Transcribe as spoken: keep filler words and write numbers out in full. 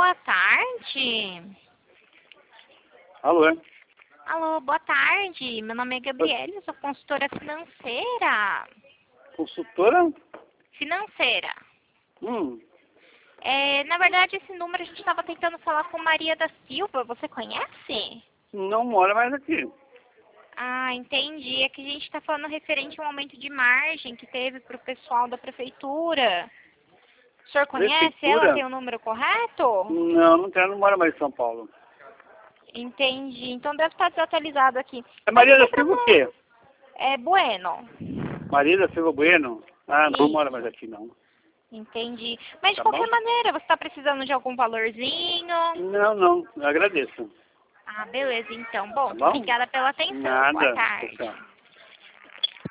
boa tarde. Alô? Alô, boa tarde. Meu nome é Gabriela, eu sou consultora financeira. Consultora? Financeira. Hum, É, na verdade, esse número a gente estava tentando falar com Maria da Silva. Você conhece? não mora mais aqui. Ah, entendi. É que a gente está falando referente ao aumento de margem que teve para o pessoal da prefeitura. O senhor conhece Prefeitura? ela? Tem o número correto? Não, não tem, não mora mais em São Paulo. Entendi. Então deve estar desatualizado aqui. É Mas Maria não da tem Silva o problema. quê? É Bueno. Maria da Silva Bueno? Ah, não Isso. mora mais aqui, não. Entendi. Mas de Tá qualquer bom? maneira, você está precisando de algum valorzinho? Não, não, eu agradeço. Ah, beleza, então. Bom, Tá bom? obrigada pela atenção. Boa Nada. tarde. Tchau.